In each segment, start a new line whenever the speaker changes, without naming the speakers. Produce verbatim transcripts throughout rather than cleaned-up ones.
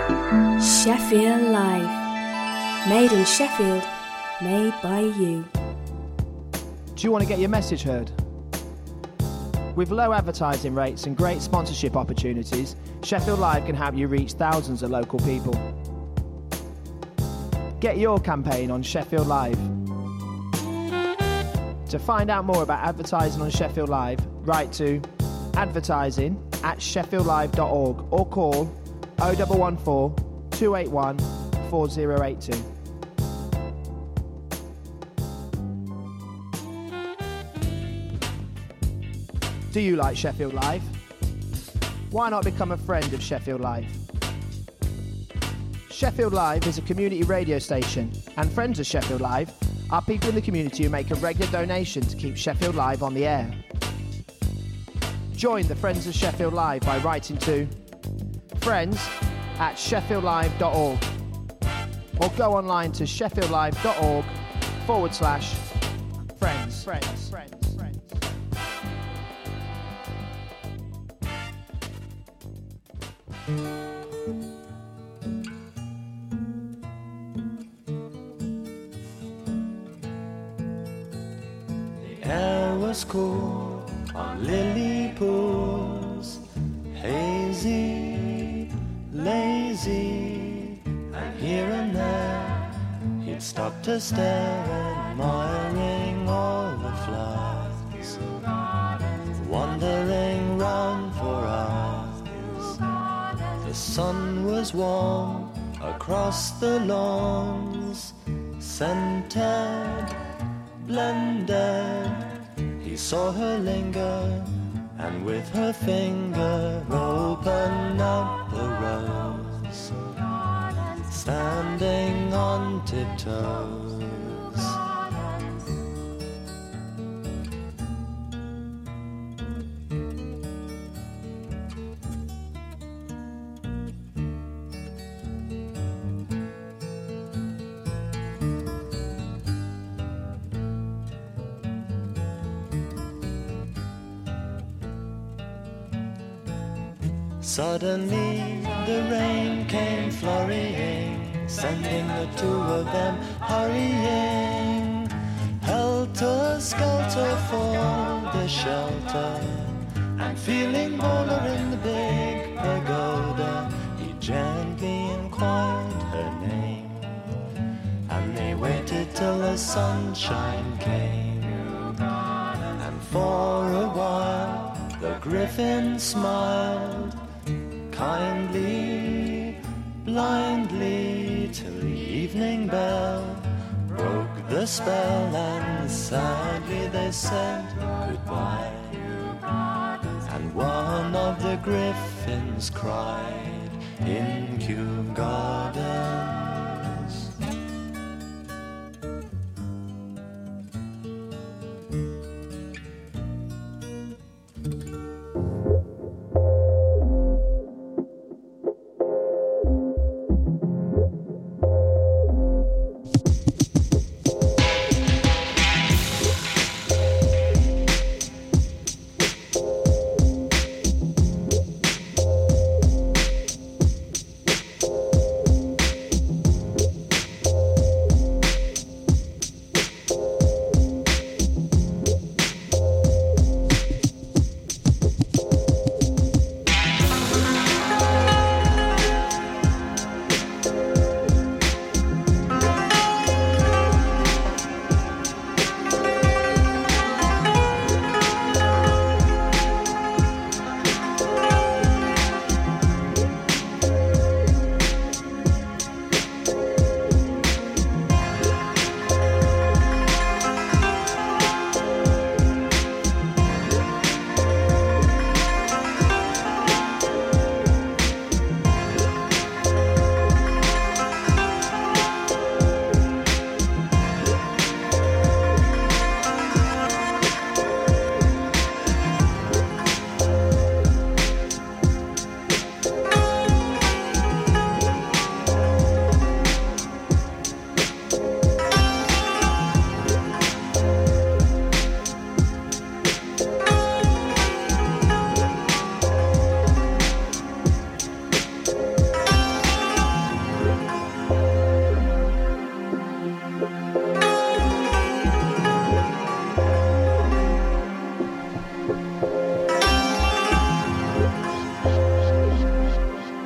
Sheffield Live. Made in Sheffield, made by you.
Do you want to get your message heard? With low advertising rates and great sponsorship opportunities, Sheffield Live can help you reach thousands of local people. Get your campaign on Sheffield Live. To find out more about advertising on Sheffield Live, write to advertising at sheffield live dot org or call oh one one four, two eight one, four oh eight two. Do you like Sheffield Live? Why not become a friend of Sheffield Live? Sheffield Live is a community radio station, and friends of Sheffield Live are people in the community who make a regular donation to keep Sheffield Live on the air. Join the Friends of Sheffield Live by writing to friends at sheffield live dot org or go online to sheffield live dot org forward slash friends. Friends. Friends. Friends.
The air was cool on lily pools, hazy, lazy, and here and there he'd stop to stare, admiring all the flowers, wandering round for hours. The sun was warm across the lawns, scented, blended. He saw her linger, and with her finger open up the rose, standing on tiptoes. Suddenly the rain came flurrying, sending the two of them hurrying, helter-skelter for the shelter, and feeling bolder in the big pagoda, he gently inquired her name, and they waited till the sunshine came, and for a while the griffin smiled, kindly, blindly, till the evening bell broke the spell, and sadly they said goodbye. And one of the griffins cried in Kew Gardens.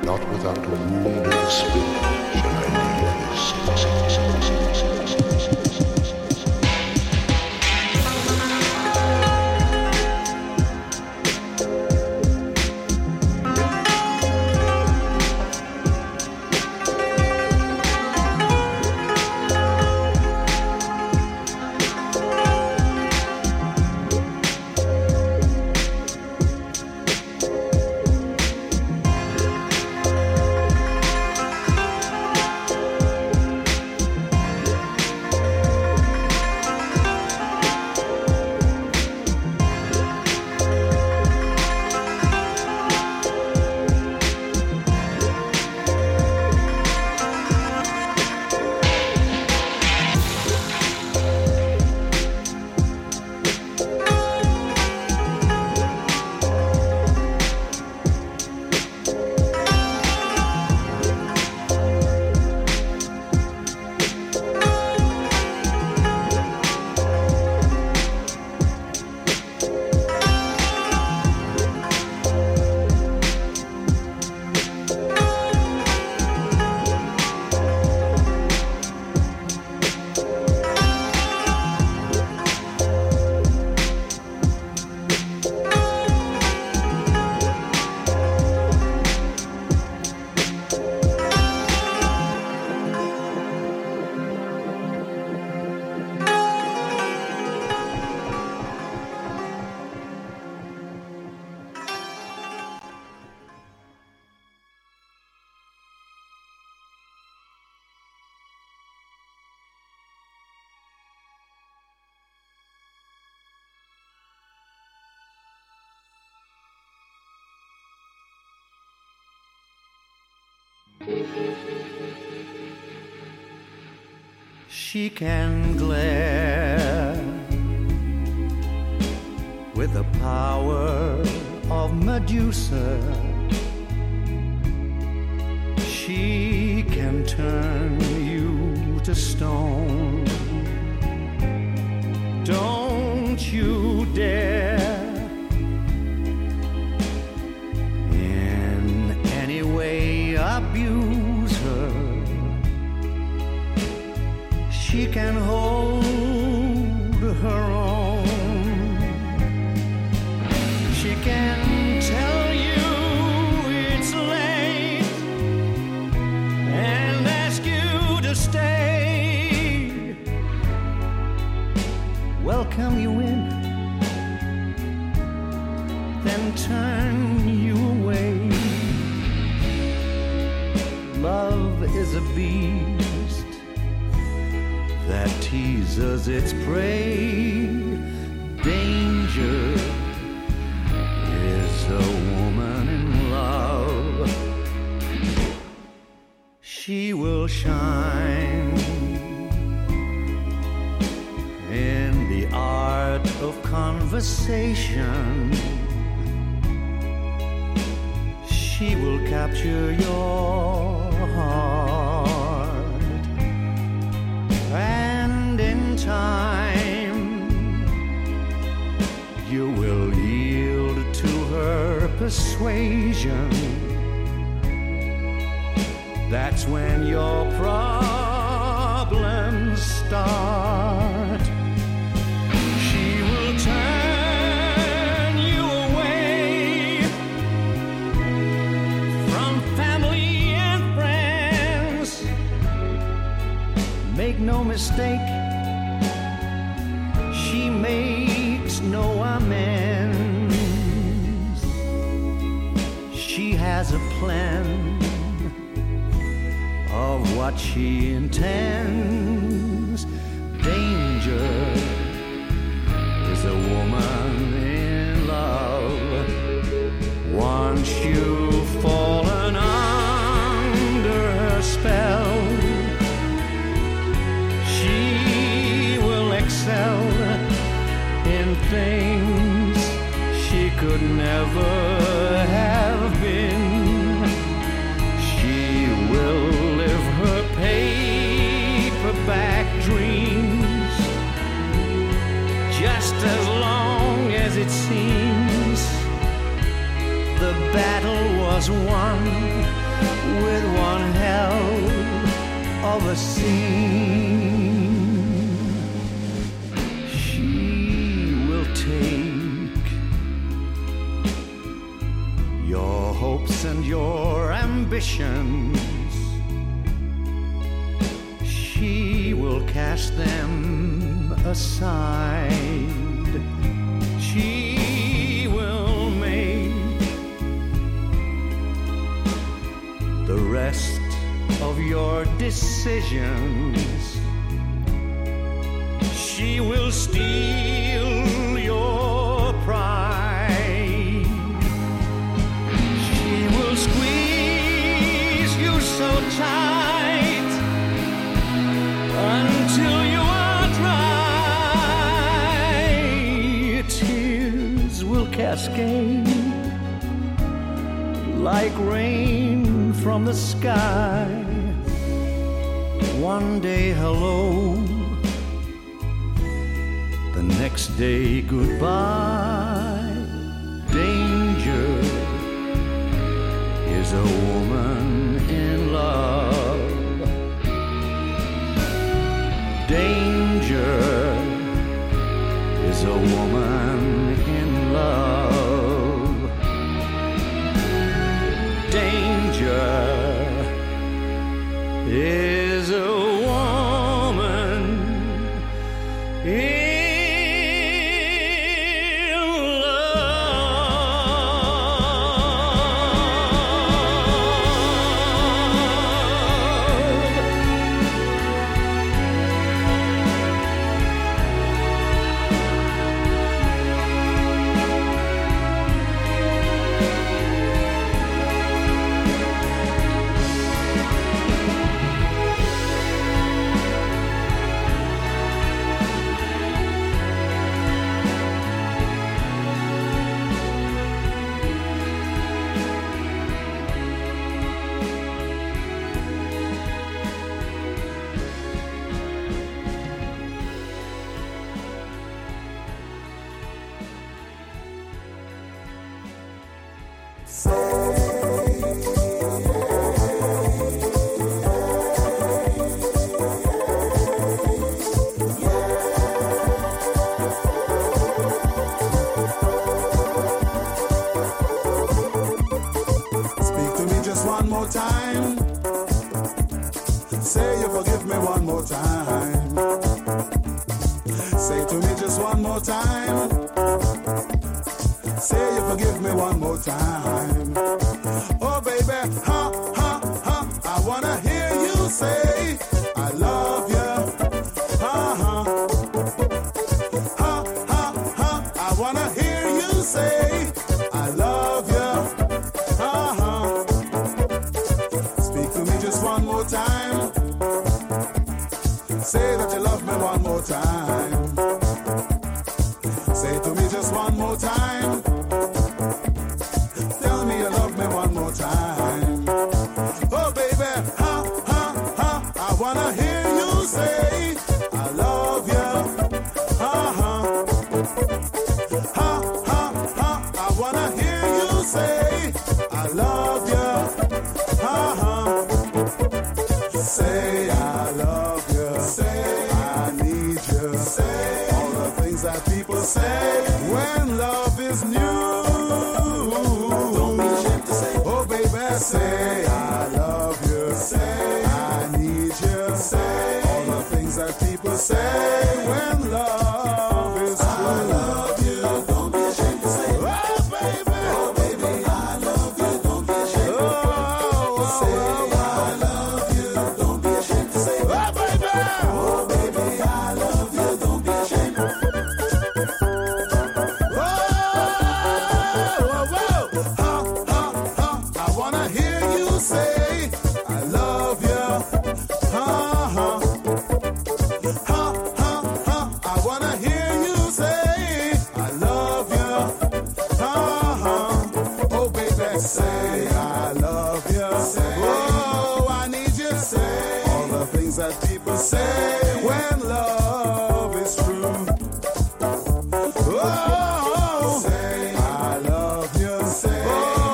not without a wounded spirit shall I leave this city.
She can glare with the power of Medusa. She can turn you to stone. Don't you dare in any way abuse her. She can hold her own. She can tell you it's late and ask you to stay. Welcome you in, then turn you away. Love is a beast that teases its prey. Danger is a woman in love. She will shine in the art of conversation. She will capture your heart, and in time you will yield to her persuasion. That's when your problems start. She will turn you away from family and friends. Make no mistake, she makes no amends. She has a plan of what she intends. Danger is a woman in love. Once you've fallen under her spell, she will excel in things she could never have been. She will live her paperback dreams just as long as it seems the battle was won. ever seen. She will take your hopes and your ambitions. She will cast them aside. She will make the rest of your decisions. She will steal your pride. She will squeeze you so tight until you are dry. Tears will cascade like rain from the sky. One day hello, the next day goodbye. Danger is a woman in love. Danger is a woman in love. Danger is a woman in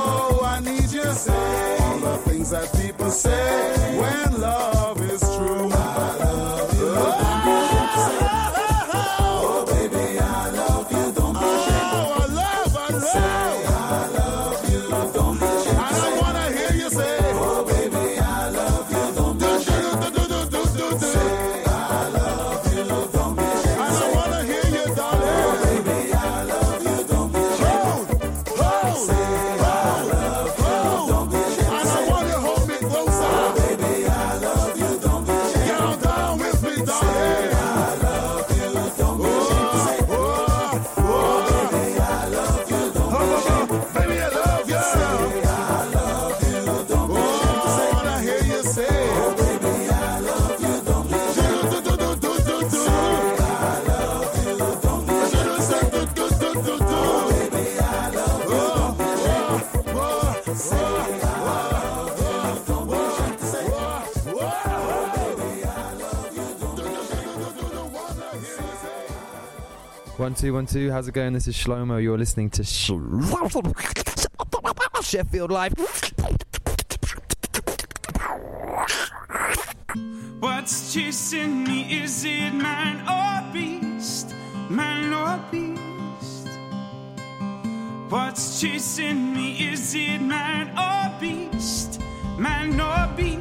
Say all the things that people say when love is true. One, two, one, two. How's it going? This is Shlomo. You're listening to Sh- Sheffield Live.
What's chasing me? Is it man or beast? Man or beast? What's chasing me? Is it man or beast? Man or beast?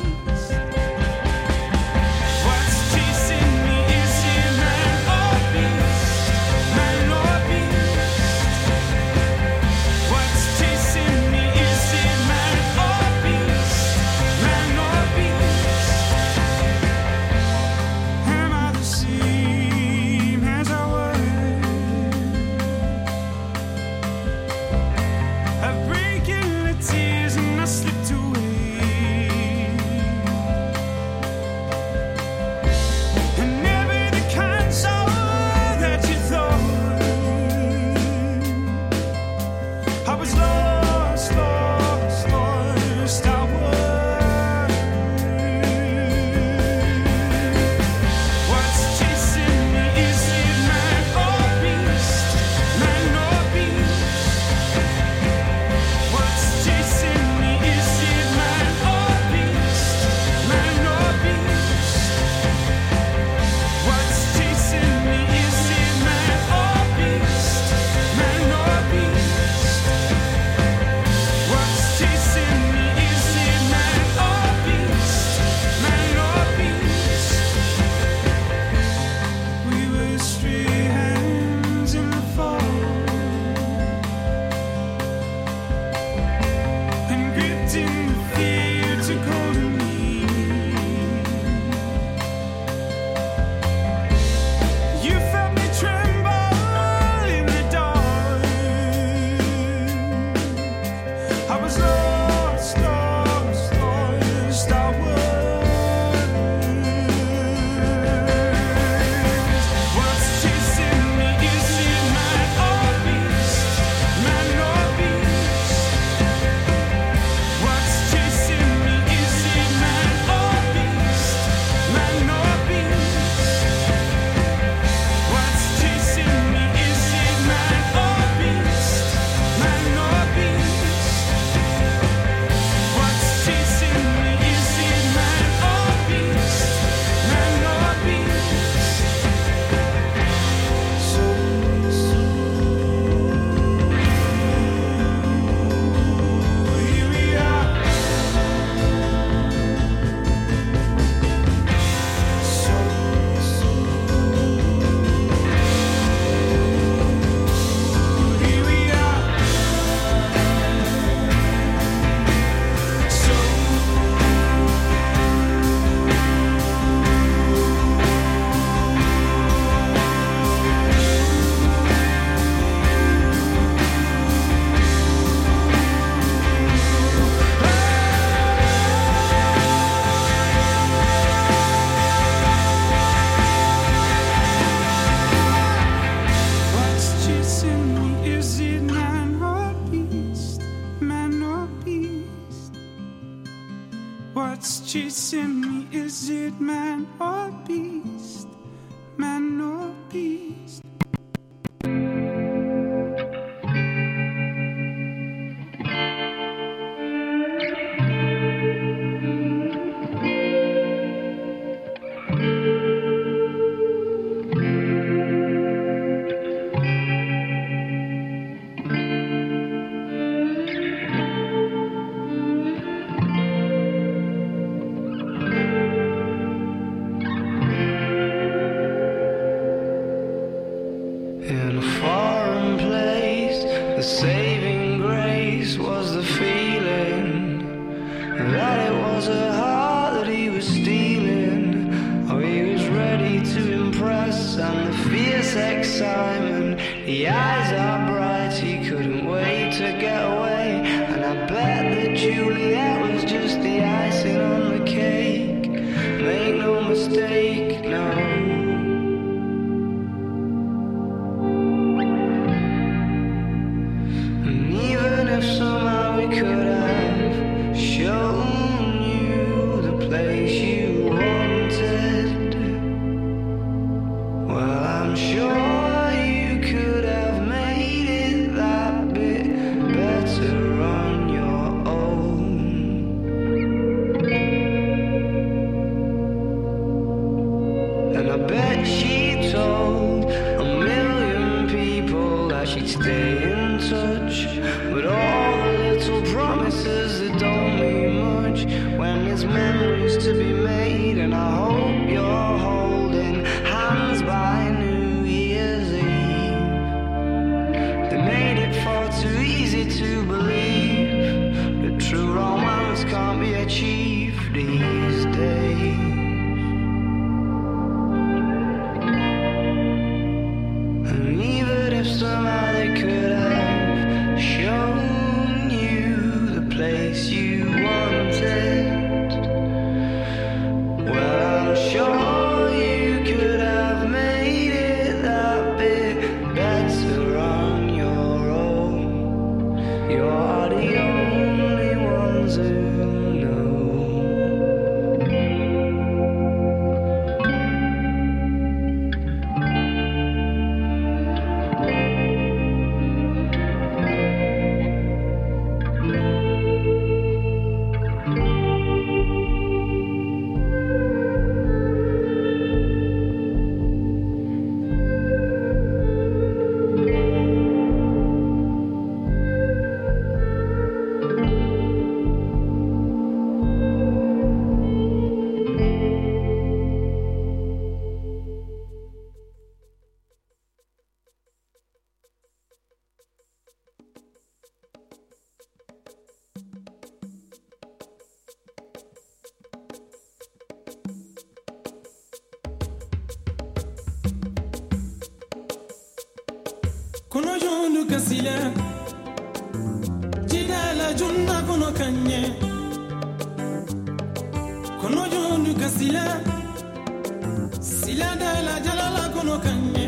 chasing me? Is it man or beast? Man or beast?
Well, I'm sure you memories to be made, and I hope you're holding hands by New Year's Eve. They made it far too easy to believe that true romance can't be achieved these days. And even if somehow they could have shown you the place you wanted, well, I'm sure you could have made it that bit better on your own. You're the only ones who know.
Kono jondu kasila Jidala junna kono kanye Kono jondu kasila Sila dala jalala kono kanye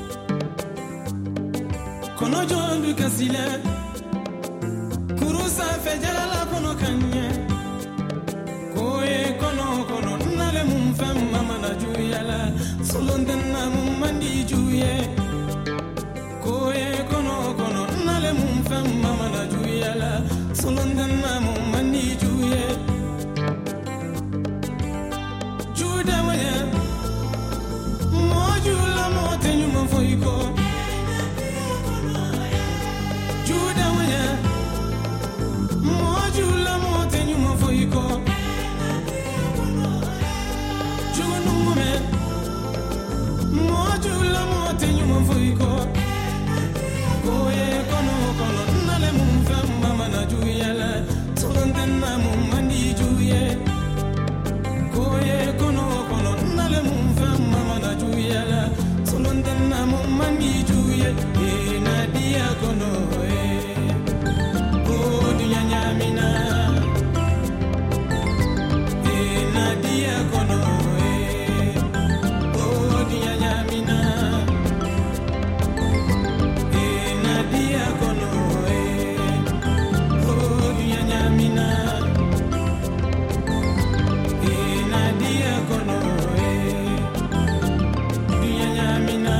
Kono jondu kasila Kurusa fe jalala kono kanye Koye kono kono nale mumfem mama na juyala Solondena mumandi juye Koye kono kono nale mumfem mama na juyala Solondena mumandi juye Juda waya Mojula mote nyuma foiko Juda waya Mojula mote nyuma foiko Jugunumume Mojula mote nyuma foiko Koye kono kono nale mumfem mama na juyala Solondena mumandi juye Koye kono kono nale mumfem mama na juyala Solondena mumandi juye E nadia kono e O dunya nyamina E nadia kono e O dunya nyamina E nadia kono e O dunya nyamina E nadia kono e dunya nyamina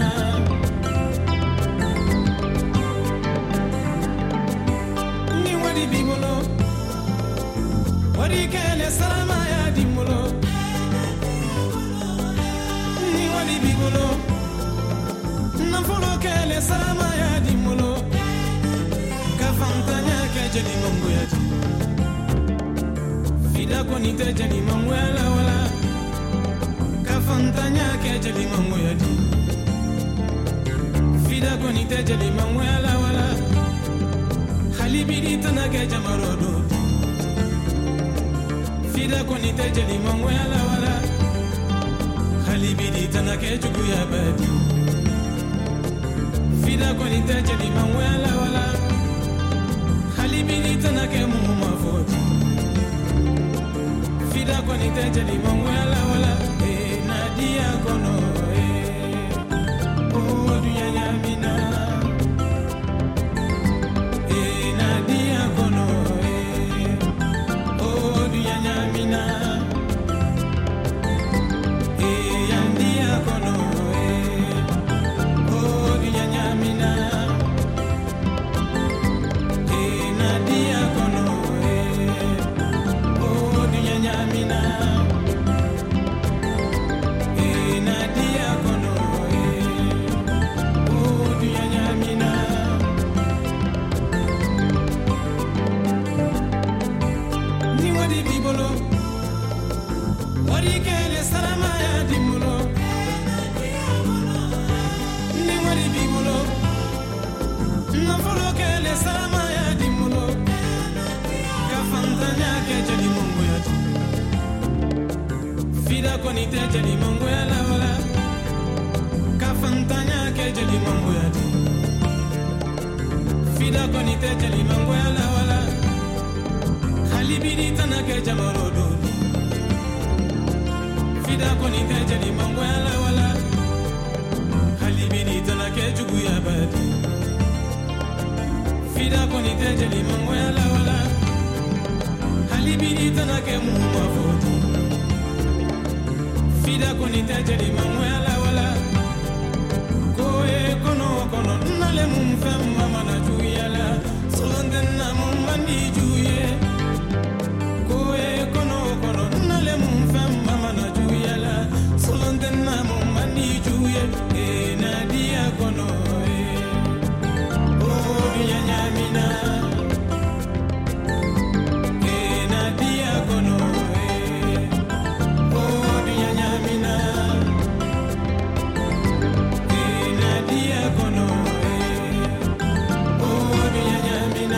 Ni wadi bibolo Wadi kele salama ya dimolo Ni wadi bibolo Nafolo kele salama ya dimolo Kafantanya kejeli mongo ya di Fida koni tejeli mongo ya la wala Kafantanya kejeli mongo ya di Fida koni tejeli mongo ya la wala Halibidi tana keja marodo Fida koni tejeli mongo ya la wala Halibidi tana keja guya badi Fida koni tejeli mongo ya la wala Halibidi tana ke muma foti Fida koni tejeli mongo ya la wala E nadia kono e O dunya nyamina E nadia kono e O dunya nyamina E yandia kono e O dunya nyamina E nadia kono e O dunya nyamina E nadia kono e O dunya nyamina Ni wadi bibolo wari kele salama ya dimulo ni wari bimulo na folo kele salama ya dimulo ka fantanya ke jeli mongo ya fida koni te jeli mongo ya la wala ka fantanya ke jeli mongo ya fida koni te jeli mongo ya la wala halibidi tanake jamalodo fida koni te jeli mongo ya la wala halibidi tanake jugu ya badi fida koni te jeli mongo ya la wala halibidi tanake muwa foto fida koni te jeli mongo ya la wala koe kono kono nale mumfem mama na juyala solonden na mumandi juye koe kono kono nale mumfem mama na juyala solonden na mumandi juye e nadia kono e o dunya nyamina e nadia kono e o dunya nyamina e nadia kono e o dunya nyamina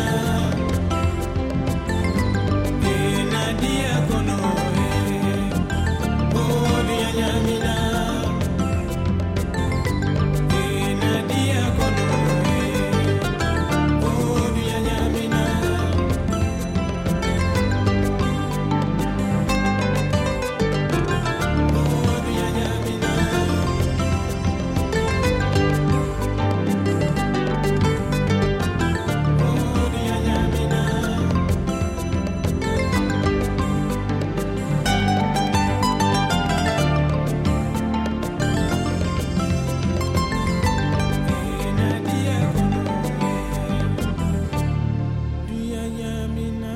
e nadia kono e o dunya nyamina e nadia kono e o dunya nyamina o dunya nyamina o dunya nyamina e nadia kono e dunya nyamina.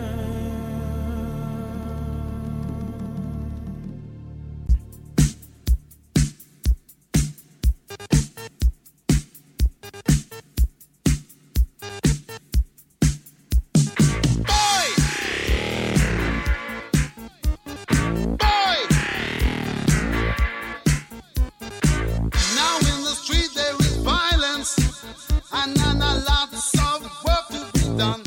Now in the street there is violence, and and a lot of work to be done.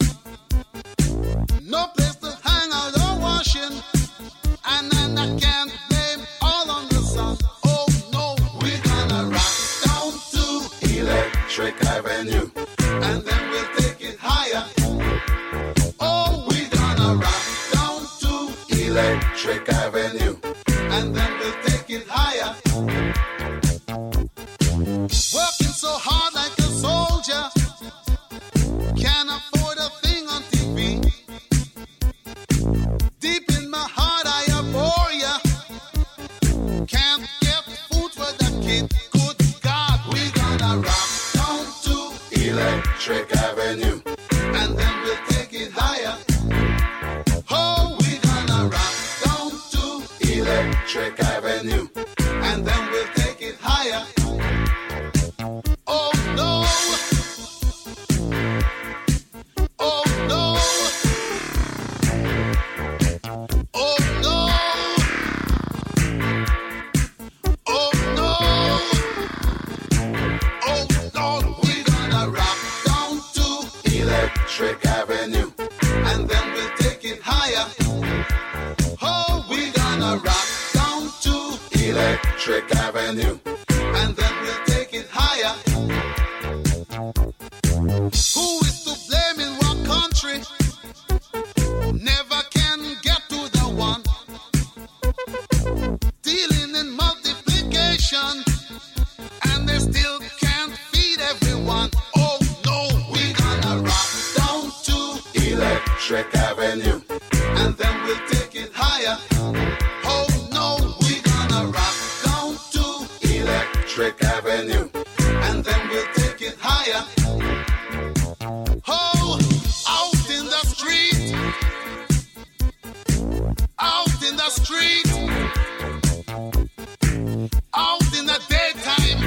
No place to hang out or washing, and and I can't blame all on the sun. Oh no, we're gonna rock down to
Electric Avenue.
and then we'll take it higher. Oh, we're gonna rock down to
Electric Avenue.
and then we'll take it higher. Working so hard like a soldier, can't afford a thing on T V. Deep in my heart I abhor ya, can't get food for the kid. Good God, we gonna rock down to
Electric Avenue.
and then we'll take it higher. Oh, we gonna rock down to
Electric Avenue.
and then we'll take it higher. Oh no, oh no, oh no, oh no, oh no, we're gonna rock down to
Electric Avenue.
and then we'll take it higher. Oh, we're gonna rock down to
Electric Avenue.
and then we'll take it higher. Who is to blame in what country? Never can get to the one. Dealing in multiplication, and they still can't feed everyone. Oh no, we're gonna rock down to
Electric Avenue.
and then we'll take it higher. Oh no, we're gonna rock down to
Electric Avenue.
and then we'll take it higher. Oh, out in the street, out in the street, out in the daytime,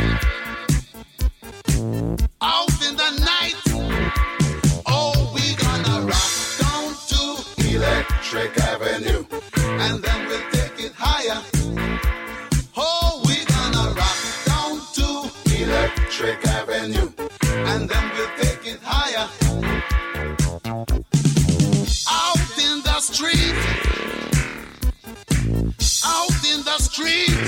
out in the night. Oh, we gonna rock down to
Electric Avenue.
and then we'll take it higher. higher. Oh, we're gonna rock down to Electric Avenue, and then we'll take it higher. Out in the street, out in the street,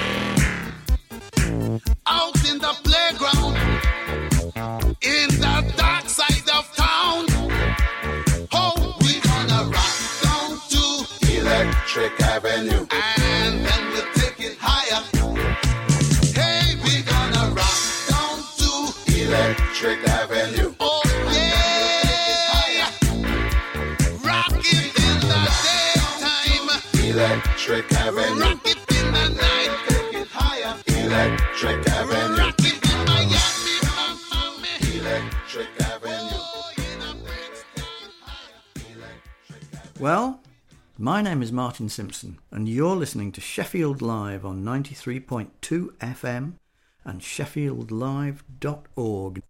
out in the playground, in the dark side of town. Oh, we're gonna rock down to Electric Avenue, and then we'll take it higher. Hey, we're gonna rock down to Electric Avenue. Oh yeah, rock it in the daytime, Electric Avenue. Rock it in the night, take it higher, Electric Avenue. Rock it in Miami, Miami, Electric Avenue. Oh, in the bricks, take it higher, Electric Avenue.
Well, my name is Martin Simpson, and you're listening to Sheffield Live on ninety-three point two F M and sheffield live dot org.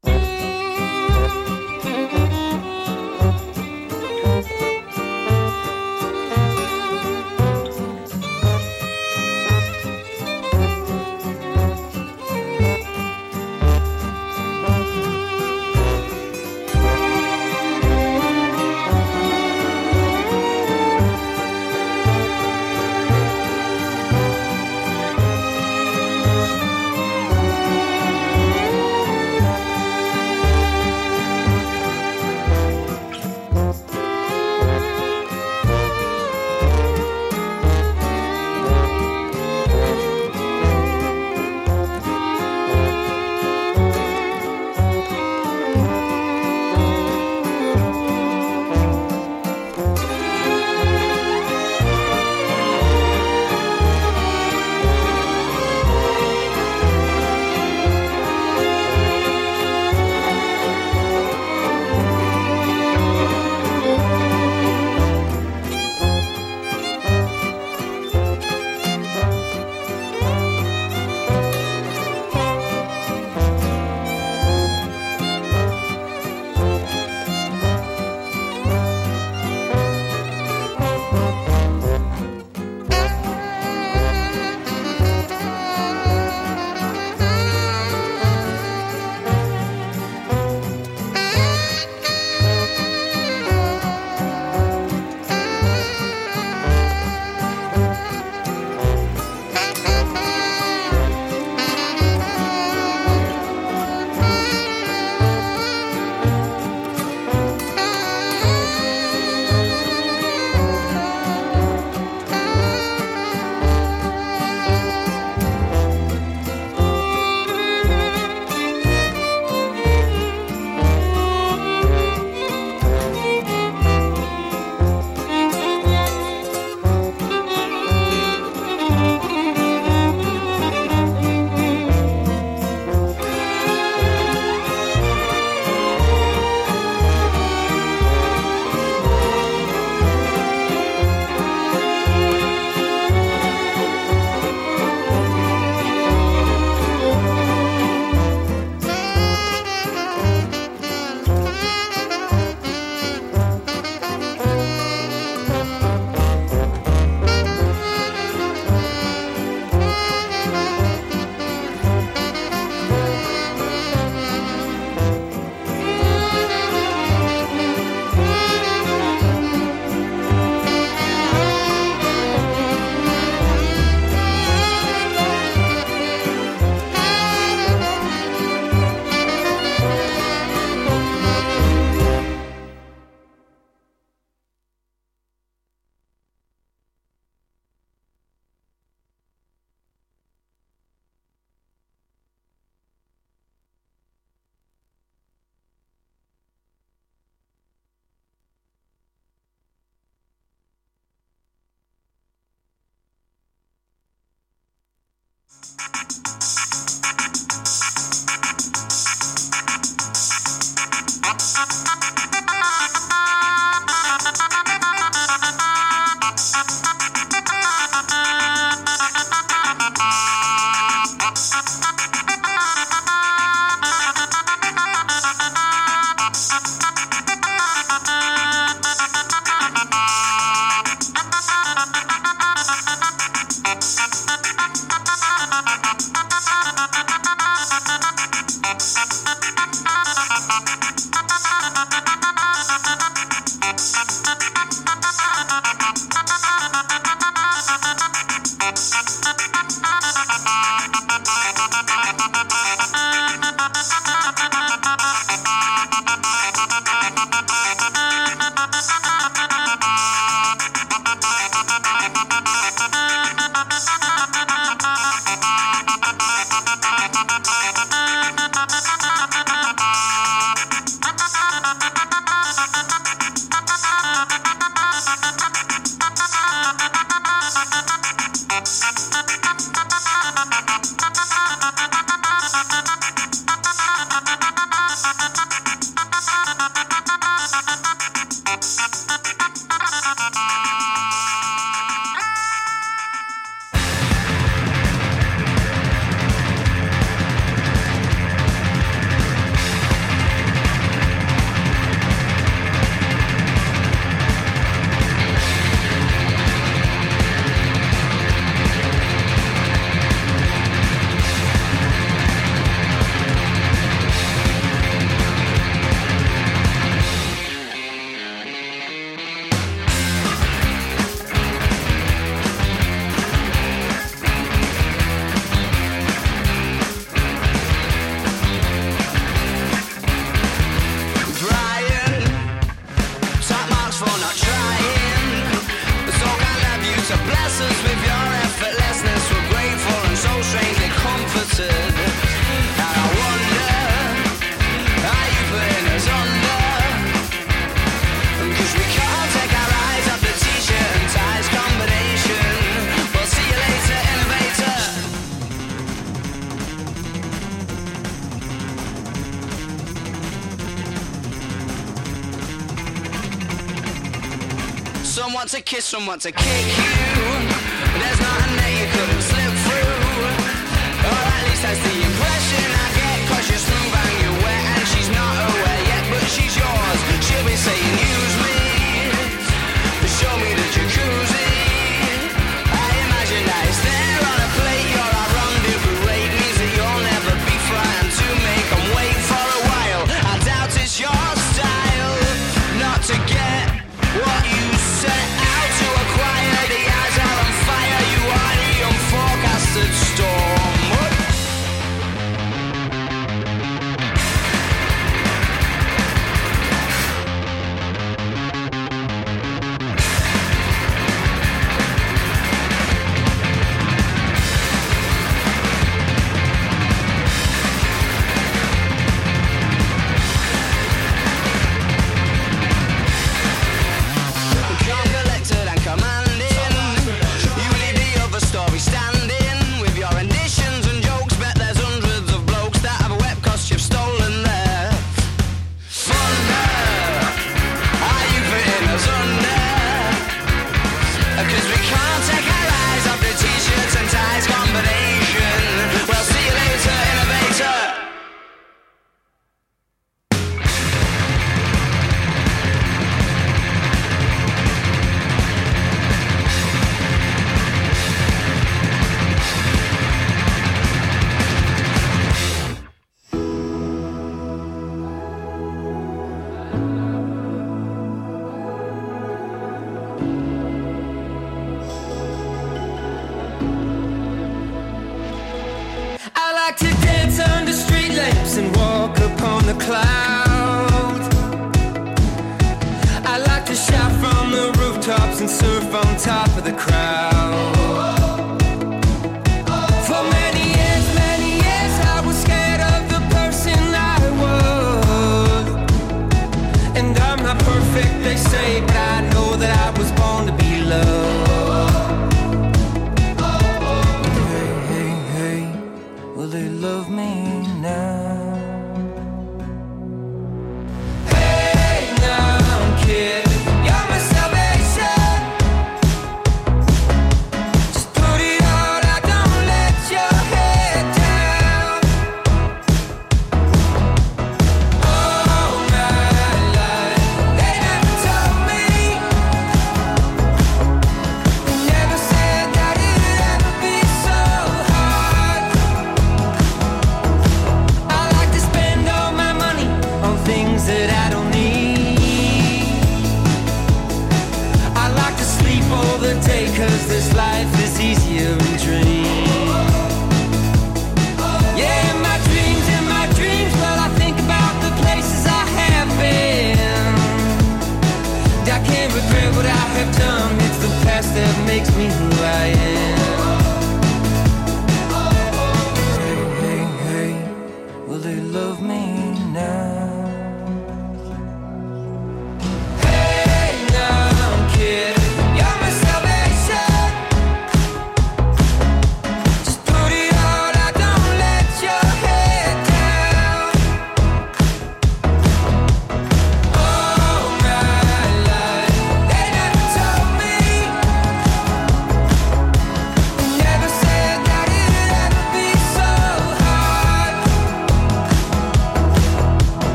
want to kiss, some want to kick you. There's nothing that you couldn't slip through. Or at least that's the impression I get. Cause you're smooth and you're wet and she's not aware yet. But she's yours, she'll be saying use me. Show me the jacuzzi. I imagine that it's there on a plate. You're our rendezvous rate. Means that you'll never be frightened to make them wait for a while. I doubt it's your style not to get what you set out to acquire. The eyes are on fire. You are the unforecasted storm.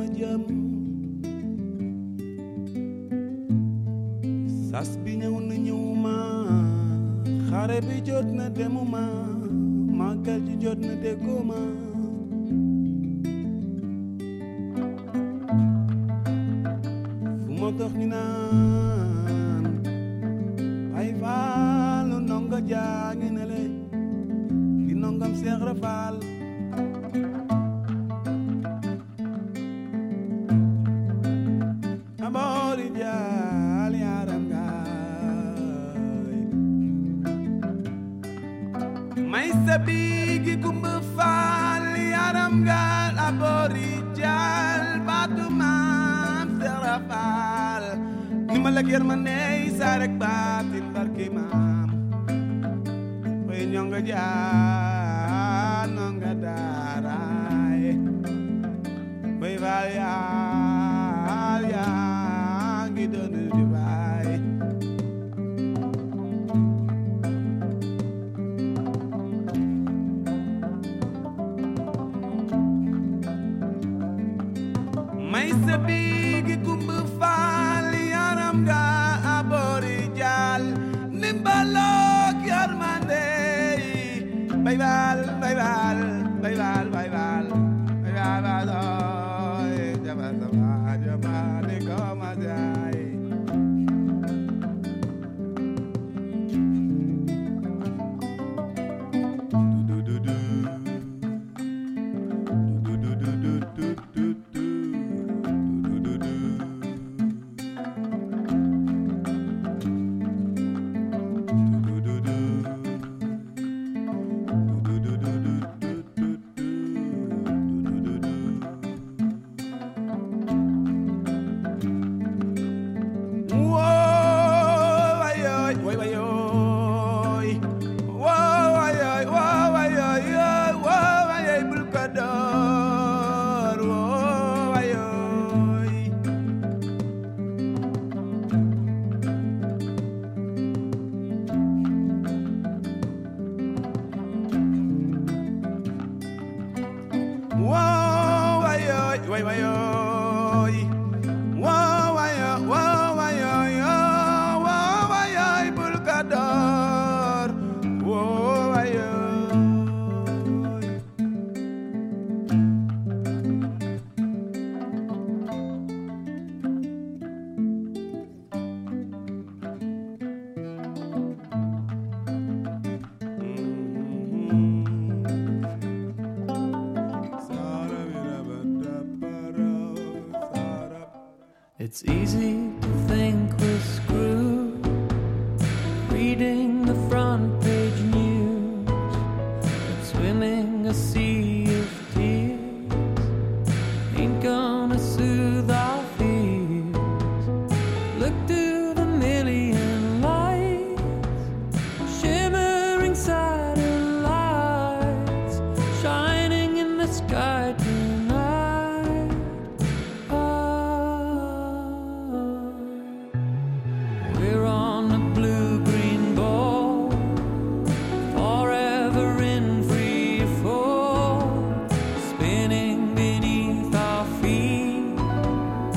ma jëm sas bi ñëw na ñëwuma xare bi jot na demuma màggal ji jot na dégguma fu ma dox ñu naan ay faalu ndongo jaa ngi ne le di ndongam Seex Ibra Faal aboori jaal yaaram gaay may sa biigi kumba faal yaaram gaal aboori jaal baatu maam Seex Ibra Faal ni ma la ger ma ney saa rek baatin barki maam way ñonga jaal nonga daaraay way faal yaal yaa ngi doon di baay may sa biigi kumba faal yaram ga aboori jaal nimbalok yarmande bay baal bay baal bay baal bay baal bay baal bay baal jaba jaba jaba de koma jai du du du du du du du du du
It's easy to think we're screwed, reading the front page news, but swimming a sea of tears ain't gonna soothe our fears. Look to the million lights, shimmering satellites, shining in the sky tonight. We're on a blue-green ball, forever in free fall, spinning beneath our feet,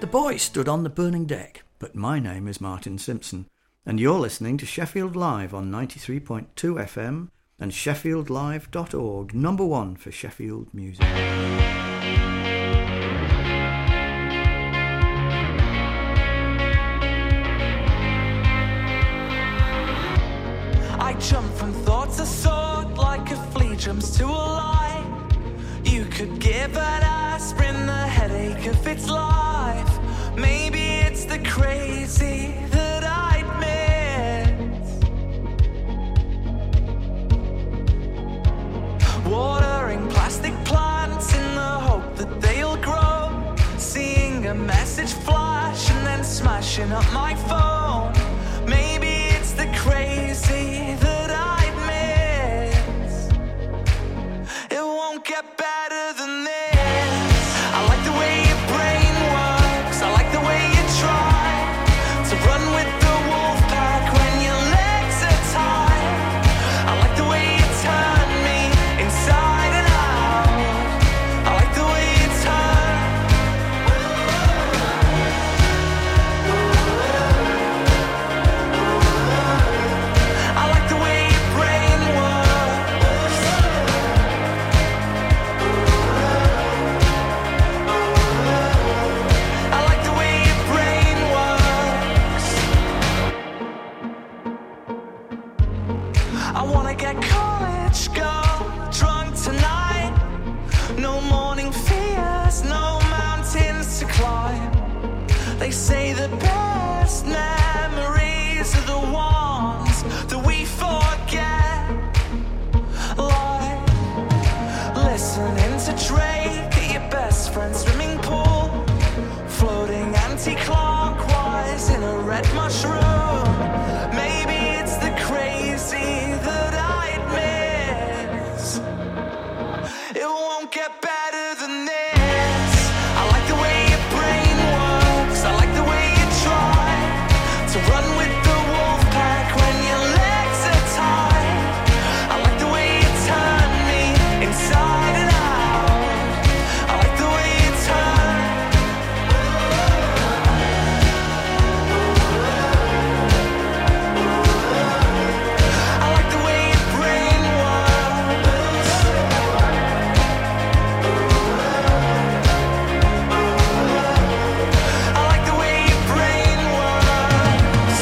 The boy stood on the burning deck, but my name is Martin Simpson, and you're listening to Sheffield Live on ninety-three point two F M and sheffield live dot org, number one for Sheffield music.
I jump from thought to thought like a flea jumps to a lie. You could give an aspirin the headache of its life. Maybe it's the crazy that I'd miss. Watering plastic plants in the hope that they'll grow. Seeing a message flash and then smashing up my phone. Maybe it's the crazy that I'd miss. It won't get better than this. I like the way your brain works. I like the way you try to run with the wolf pack when your legs are tied. I like the way you turn me inside and out. I like the way you turn. I like the way your brain works. I like the way your brain works. I wanna get college girl drunk tonight. No morning fears, no mountains to climb. They say the best memories are the ones that we forget. Like listening to Drake at your best friend's swimming pool, floating anti-clockwise in a red mushroom. Maybe it's the crazy that I'd miss. It won't get better than this. I like the way your brain works. I like the way you try to run with the wolf pack when your legs are tied. I like the way you turn me inside and out. I like the way you turn. I like the way your brain works. I like the way your brain works.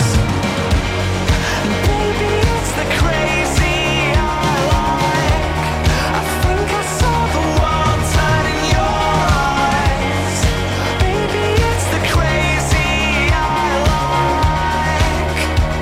Baby, it's the crazy I like. I think I saw the world turn in your eyes. Baby, it's the crazy I like.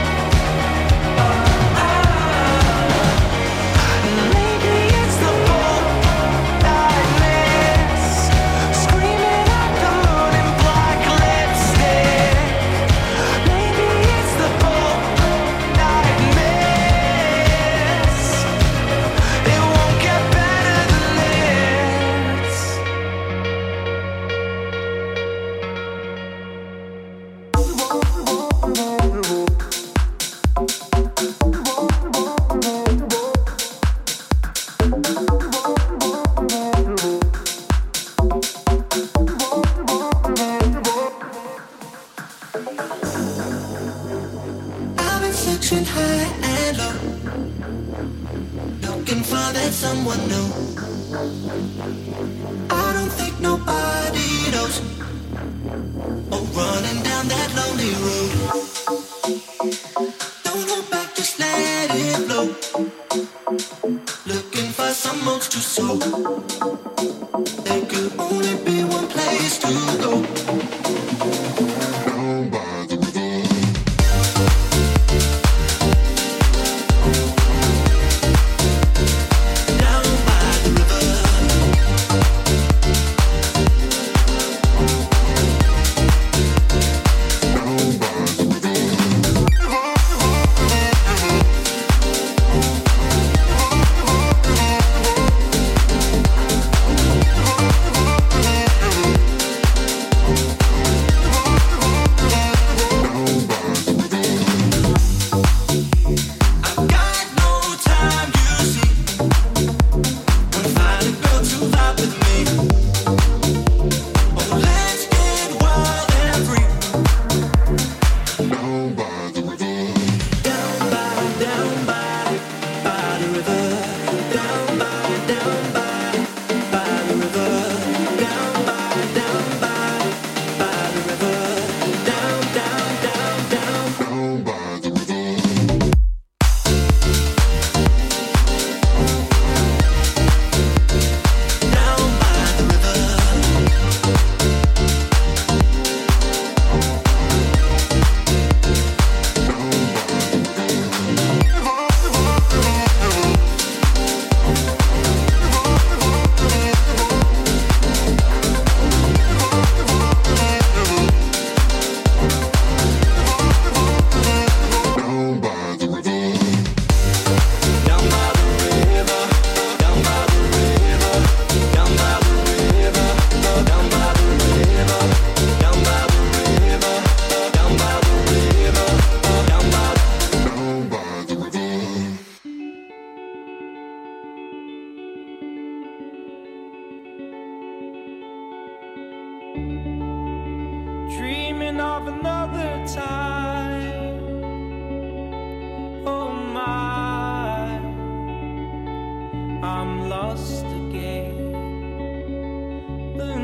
Maybe it's the boat I miss. Screaming at the moon in black lipstick. Maybe it's the boat I miss. It won't get better than this.
I've been searching high and low, looking for that someone new. I don't think nobody knows. Oh, running down that lonely road. Don't hold back, just let it flow. Looking for some oats to sow. There could only be one place to go. Down by the river. Down by the river. Down by the river.
dreaming of another time. Oh my, I'm lost again. The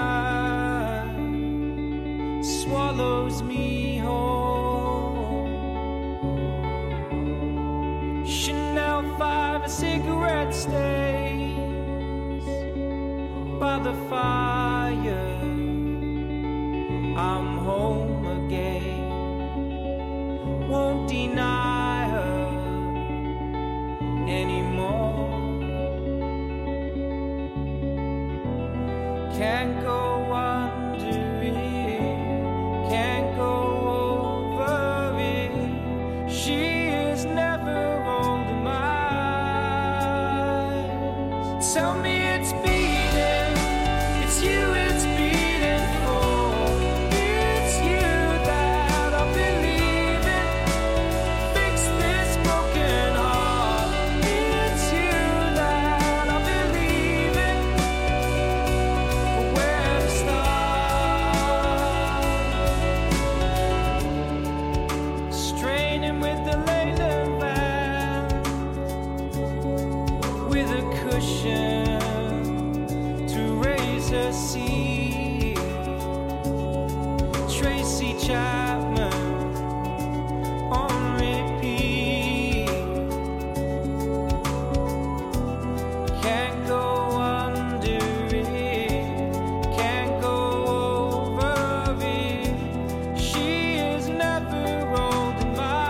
night swallows me whole. Chanel five cigarette stains by the fire. I'm home again. Won't deny her anymore. Can't go under it, can't go over it. She is never older mine. Tell me it's beating, it's you it's beating for. It's you that I believe in. Fix this broken heart. It's you that I believe in. But where to start? Straining with the Leyland band, with a cushion to raise her seat. Tracy Chapman on repeat. Can't go under it, can't go over it. She is never older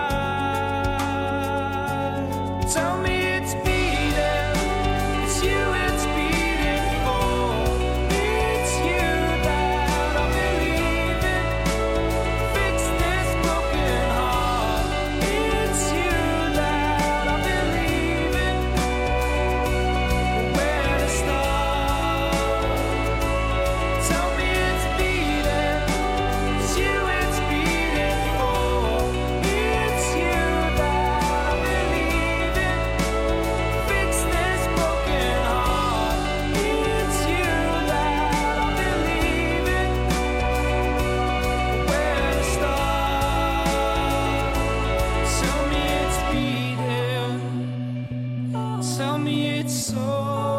mine. Tell me it's beating, it's you it's beating for. It's you that I believe in. Fix this broken heart. It's you that I believe in. But where to start? Tell me it's beating, it's you it's beating for. It's you that I believe in. Fix this broken heart. It's you that I believe in. But where to start? Tell me it's beating. Tell me it's so.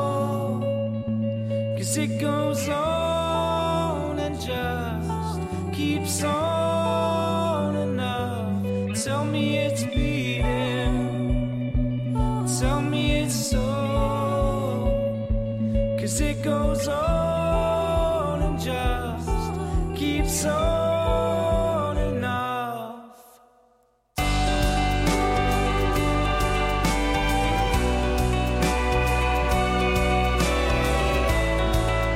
'Cause it goes on and just keeps on enough. Tell me it's beating. Tell me it's so. 'Cause it goes on and just keeps on